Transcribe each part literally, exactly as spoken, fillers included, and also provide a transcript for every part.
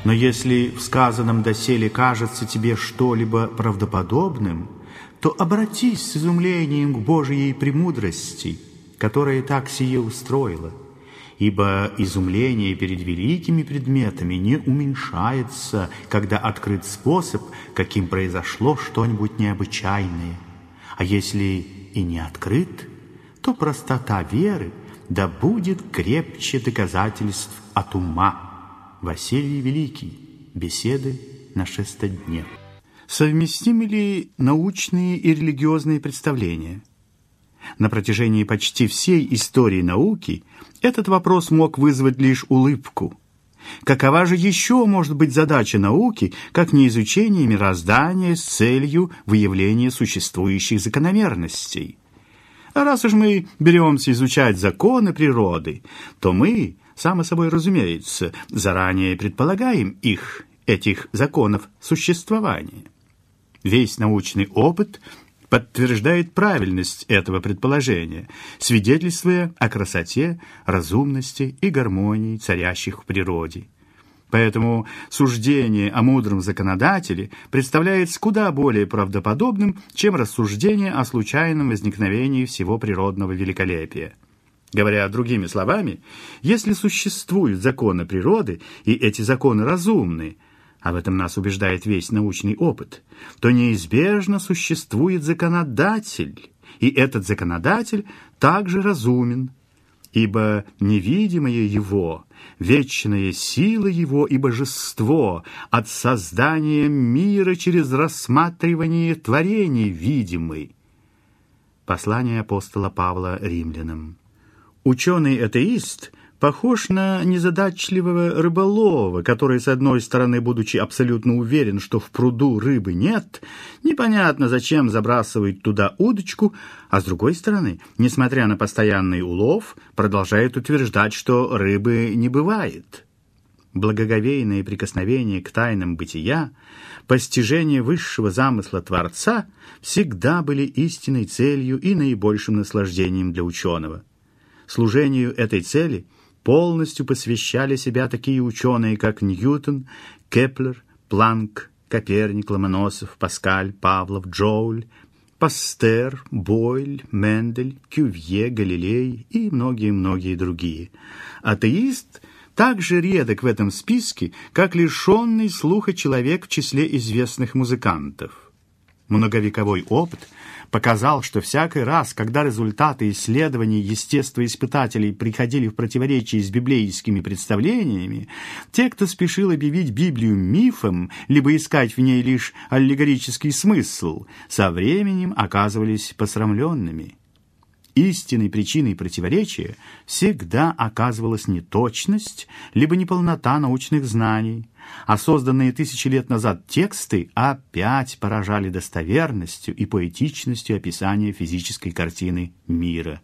Но если в сказанном доселе кажется тебе что-либо правдоподобным, то обратись с изумлением к Божией премудрости, которая так сие устроила. Ибо изумление перед великими предметами не уменьшается, когда открыт способ, каким произошло что-нибудь необычайное. А если и не открыт, то простота веры да будет крепче доказательств от ума. Василий Великий. Беседы на шестодне. Совместимы ли научные и религиозные представления? На протяжении почти всей истории науки этот вопрос мог вызвать лишь улыбку. Какова же еще может быть задача науки, как не изучение мироздания с целью выявления существующих закономерностей? А раз уж мы беремся изучать законы природы, то мы, само собой разумеется, заранее предполагаем их, этих законов существования. Весь научный опыт подтверждает правильность этого предположения, свидетельствуя о красоте, разумности и гармонии, царящих в природе. Поэтому суждение о мудром законодателе представляется куда более правдоподобным, чем рассуждение о случайном возникновении всего природного великолепия. Говоря другими словами, если существуют законы природы, и эти законы разумны, а в этом нас убеждает весь научный опыт, то неизбежно существует законодатель, и этот законодатель также разумен, ибо невидимое его, вечная сила его и божество от создания мира через рассматривание творений видимы. Послание апостола Павла римлянам. Ученый-атеист похож на незадачливого рыболова, который, с одной стороны, будучи абсолютно уверен, что в пруду рыбы нет, непонятно зачем забрасывает туда удочку, а с другой стороны, несмотря на постоянный улов, продолжает утверждать, что рыбы не бывает. Благоговейное прикосновение к тайнам бытия, постижение высшего замысла Творца всегда были истинной целью и наибольшим наслаждением для ученого. Служению этой цели полностью посвящали себя такие ученые, как Ньютон, Кеплер, Планк, Коперник, Ломоносов, Паскаль, Павлов, Джоуль, Пастер, Бойль, Мендель, Кювье, Галилей и многие-многие другие. Атеист так же редок в этом списке, как лишенный слуха человек в числе известных музыкантов. Многовековой опыт показал, что всякий раз, когда результаты исследований естествоиспытателей приходили в противоречие с библейскими представлениями, те, кто спешил объявить Библию мифом, либо искать в ней лишь аллегорический смысл, со временем оказывались посрамленными. Истинной причиной противоречия всегда оказывалась неточность, либо неполнота научных знаний, а созданные тысячи лет назад тексты опять поражали достоверностью и поэтичностью описания физической картины мира.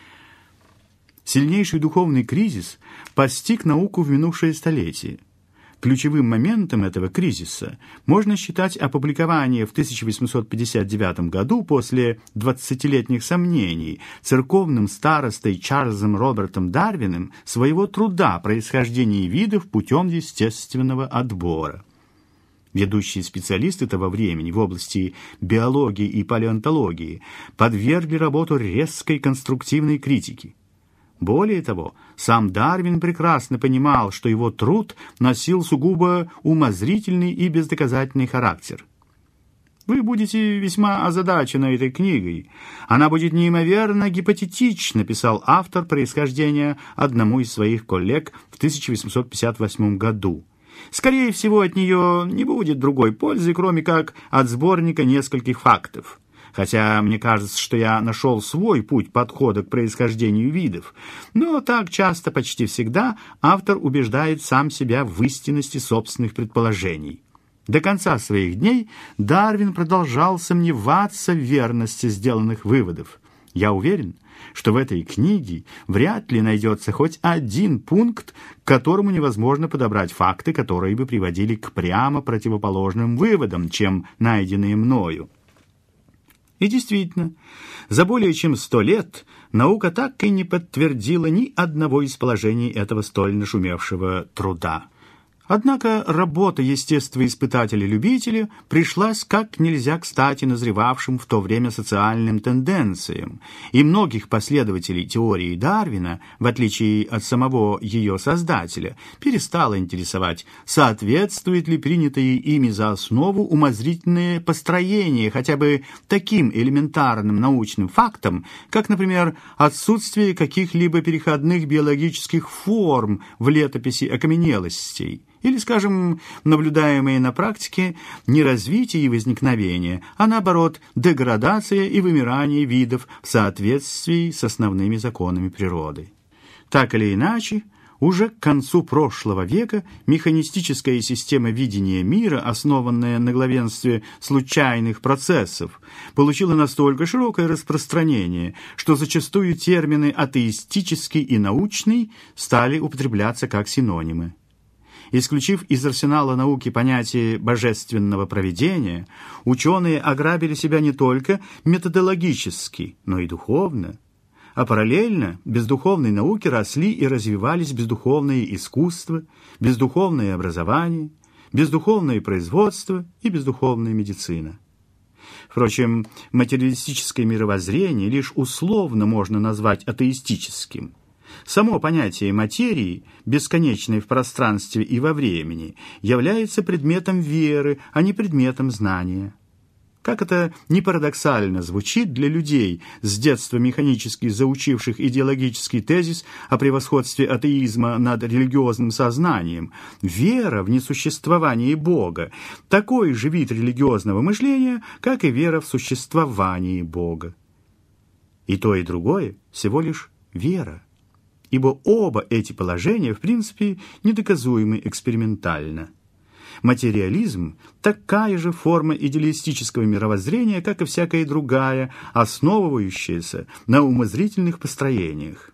Сильнейший духовный кризис постиг науку в минувшее столетие. Ключевым моментом этого кризиса можно считать опубликование в тысяча восемьсот пятьдесят девятом году после двадцатилетних сомнений церковным старостой Чарльзом Робертом Дарвином своего труда «Происхождение видов путем естественного отбора». Ведущие специалисты того времени в области биологии и палеонтологии подвергли работу резкой конструктивной критике. Более того, сам Дарвин прекрасно понимал, что его труд носил сугубо умозрительный и бездоказательный характер. Вы будете весьма озадачены этой книгой. Она будет неимоверно гипотетична, писал автор «Происхождения» одному из своих коллег в тысяча восемьсот пятьдесят восьмом году. Скорее всего, от нее не будет другой пользы, кроме как от сборника нескольких фактов. Хотя мне кажется, что я нашел свой путь подхода к происхождению видов, но так часто, почти всегда, автор убеждает сам себя в истинности собственных предположений. До конца своих дней Дарвин продолжал сомневаться в верности сделанных выводов. Я уверен, что в этой книге вряд ли найдется хоть один пункт, к которому невозможно подобрать факты, которые бы приводили к прямо противоположным выводам, чем найденные мною. И действительно, за более чем сто лет наука так и не подтвердила ни одного из положений этого столь нашумевшего труда. Однако работа естествоиспытателя-любителя пришлась как нельзя кстати назревавшим в то время социальным тенденциям, и многих последователей теории Дарвина, в отличие от самого ее создателя, перестало интересовать, соответствует ли принятые ими за основу умозрительное построение хотя бы таким элементарным научным фактам, как, например, отсутствие каких-либо переходных биологических форм в летописи окаменелостей, или, скажем, наблюдаемые на практике не развитие и возникновение, а наоборот деградация и вымирание видов в соответствии с основными законами природы. Так или иначе, уже к концу прошлого века механистическая система видения мира, основанная на главенстве случайных процессов, получила настолько широкое распространение, что зачастую термины атеистический и научный стали употребляться как синонимы. Исключив из арсенала науки понятие божественного провидения, ученые ограбили себя не только методологически, но и духовно. А параллельно бездуховной науке росли и развивались бездуховное искусство, бездуховное образование, бездуховное производство и бездуховная медицина. Впрочем, материалистическое мировоззрение лишь условно можно назвать атеистическим. Само понятие материи, бесконечной в пространстве и во времени, является предметом веры, а не предметом знания. Как это ни парадоксально звучит для людей, с детства механически заучивших идеологический тезис о превосходстве атеизма над религиозным сознанием, вера в несуществование Бога – такой же вид религиозного мышления, как и вера в существование Бога. И то, и другое всего лишь вера. Ибо оба эти положения, в принципе, недоказуемы экспериментально. Материализм – такая же форма идеалистического мировоззрения, как и всякая другая, основывающаяся на умозрительных построениях.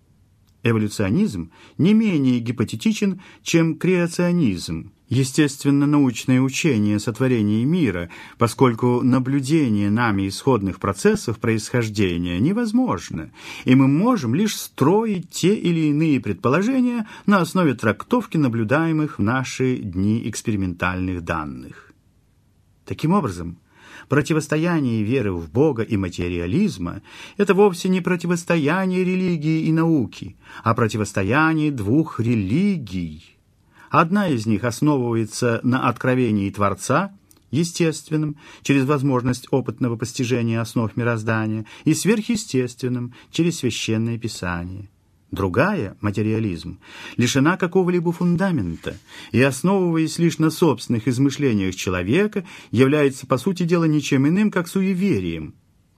Эволюционизм не менее гипотетичен, чем креационизм, естественно-научное учение о сотворении мира, поскольку наблюдение нами исходных процессов происхождения невозможно, и мы можем лишь строить те или иные предположения на основе трактовки наблюдаемых в наши дни экспериментальных данных. Таким образом, противостояние веры в Бога и материализма – это вовсе не противостояние религии и науки, а противостояние двух религий. Одна из них основывается на откровении Творца, естественном, через возможность опытного постижения основ мироздания, и сверхъестественном, через Священное Писание. Другая, материализм, лишена какого-либо фундамента и, основываясь лишь на собственных измышлениях человека, является, по сути дела, ничем иным, как суеверием.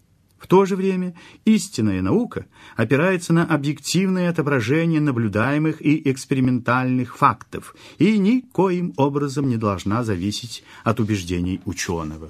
В то же время истинная наука опирается на объективное отображение наблюдаемых и экспериментальных фактов и никоим образом не должна зависеть от убеждений ученого.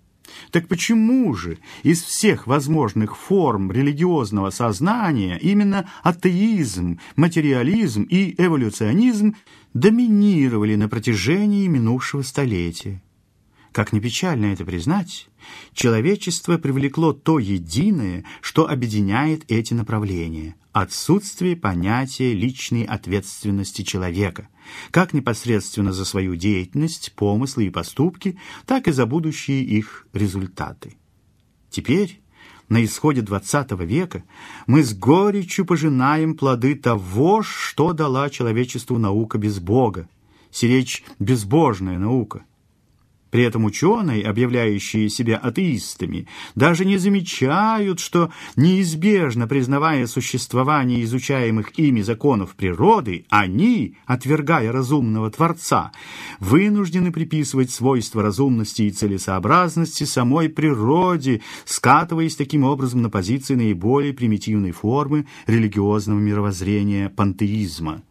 Так почему же из всех возможных форм религиозного сознания именно атеизм, материализм и эволюционизм доминировали на протяжении минувшего столетия? Как ни печально это признать, человечество привлекло то единое, что объединяет эти направления – отсутствие понятия личной ответственности человека, как непосредственно за свою деятельность, помыслы и поступки, так и за будущие их результаты. Теперь, на исходе двадцатого века, мы с горечью пожинаем плоды того, что дала человечеству наука без Бога, сиречь безбожная наука. При этом ученые, объявляющие себя атеистами, даже не замечают, что, неизбежно признавая существование изучаемых ими законов природы, они, отвергая разумного Творца, вынуждены приписывать свойства разумности и целесообразности самой природе, скатываясь таким образом на позиции наиболее примитивной формы религиозного мировоззрения пантеизма.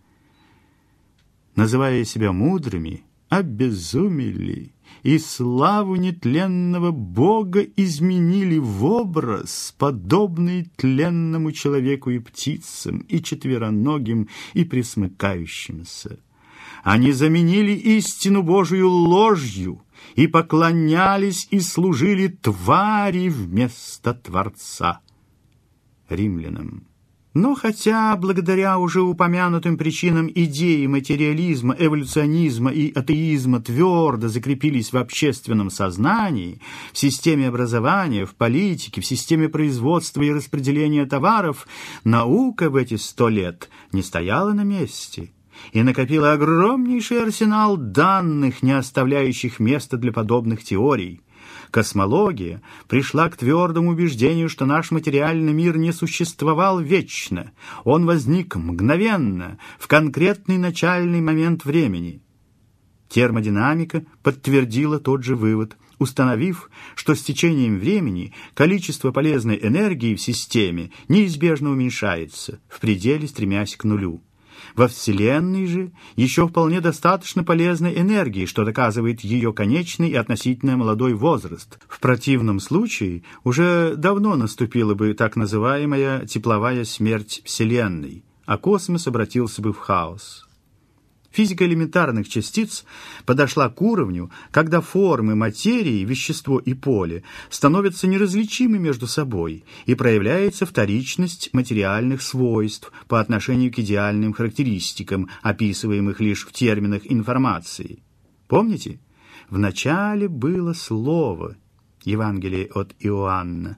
Называя себя мудрыми, обезумели и славу нетленного Бога изменили в образ, подобный тленному человеку и птицам, и четвероногим, и пресмыкающимся. Они заменили истину Божию ложью и поклонялись и служили твари вместо Творца. Римлянам, Но хотя благодаря уже упомянутым причинам идеи материализма, эволюционизма и атеизма твердо закрепились в общественном сознании, в системе образования, в политике, в системе производства и распределения товаров, наука в эти сто лет не стояла на месте и накопила огромнейший арсенал данных, не оставляющих места для подобных теорий. Космология пришла к твердому убеждению, что наш материальный мир не существовал вечно, он возник мгновенно, в конкретный начальный момент времени. Термодинамика подтвердила тот же вывод, установив, что с течением времени количество полезной энергии в системе неизбежно уменьшается, в пределе стремясь к нулю. Во Вселенной же еще вполне достаточно полезной энергии, что доказывает ее конечный и относительно молодой возраст. В противном случае уже давно наступила бы так называемая тепловая смерть Вселенной, а космос обратился бы в хаос. Физика элементарных частиц подошла к уровню, когда формы материи, вещество и поле становятся неразличимы между собой и проявляется вторичность материальных свойств по отношению к идеальным характеристикам, описываемых лишь в терминах информации. Помните? «Вначале было Слово» Евангелие от Иоанна.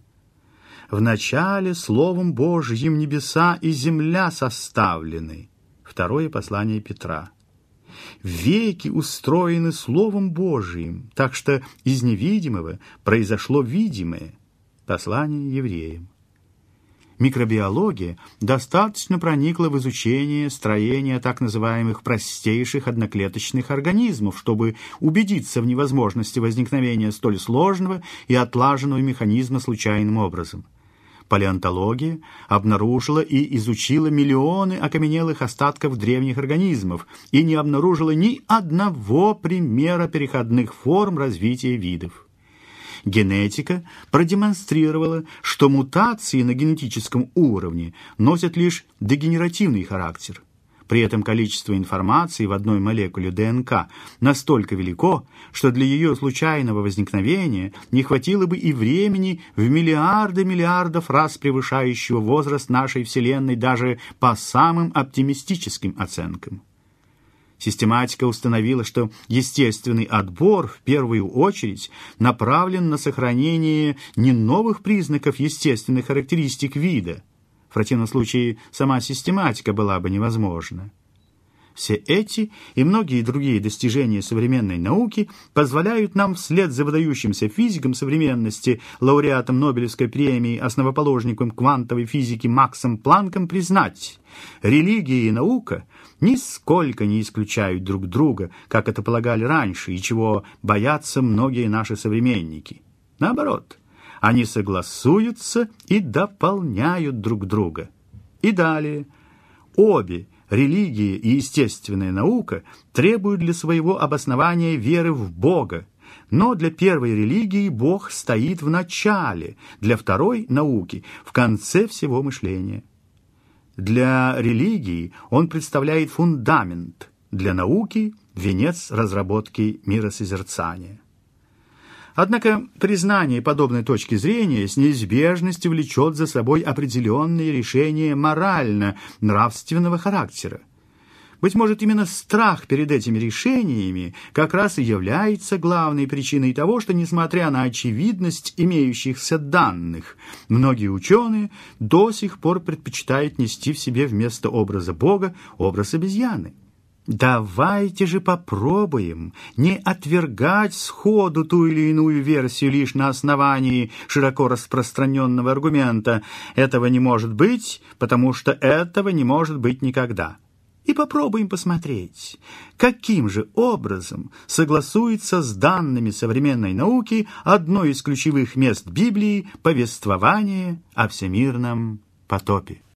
«Вначале Словом Божьим небеса и земля составлены» Второе послание Петра. Веки устроены Словом Божиим, так что из невидимого произошло видимое. Послание евреям. Микробиология достаточно проникла в изучение строения так называемых простейших одноклеточных организмов, чтобы убедиться в невозможности возникновения столь сложного и отлаженного механизма случайным образом. Палеонтология обнаружила и изучила миллионы окаменелых остатков древних организмов и не обнаружила ни одного примера переходных форм развития видов. Генетика продемонстрировала, что мутации на генетическом уровне носят лишь дегенеративный характер. При этом количество информации в одной молекуле ДНК настолько велико, что для ее случайного возникновения не хватило бы и времени в миллиарды миллиардов раз превышающего возраст нашей Вселенной даже по самым оптимистическим оценкам. Систематика установила, что естественный отбор в первую очередь направлен на сохранение не новых признаков естественных характеристик вида. В противном случае сама систематика была бы невозможна. Все эти и многие другие достижения современной науки позволяют нам вслед за выдающимся физиком современности, лауреатом Нобелевской премии, основоположником квантовой физики Максом Планком признать: религия и наука нисколько не исключают друг друга, как это полагали раньше, и чего боятся многие наши современники. Наоборот, они согласуются и дополняют друг друга. И далее. Обе, религия и естественная наука, требуют для своего обоснования веры в Бога. Но для первой религии Бог стоит в начале, для второй науки – в конце всего мышления. Для религии он представляет фундамент, для науки – венец разработки миросозерцания. Однако признание подобной точки зрения с неизбежностью влечет за собой определенные решения морально-нравственного характера. Быть может, именно страх перед этими решениями как раз и является главной причиной того, что, несмотря на очевидность имеющихся данных, многие ученые до сих пор предпочитают нести в себе вместо образа Бога образ обезьяны. Давайте же попробуем не отвергать сходу ту или иную версию лишь на основании широко распространенного аргумента «этого не может быть, потому что этого не может быть никогда». И попробуем посмотреть, каким же образом согласуется с данными современной науки одно из ключевых мест Библии — повествование о всемирном потопе.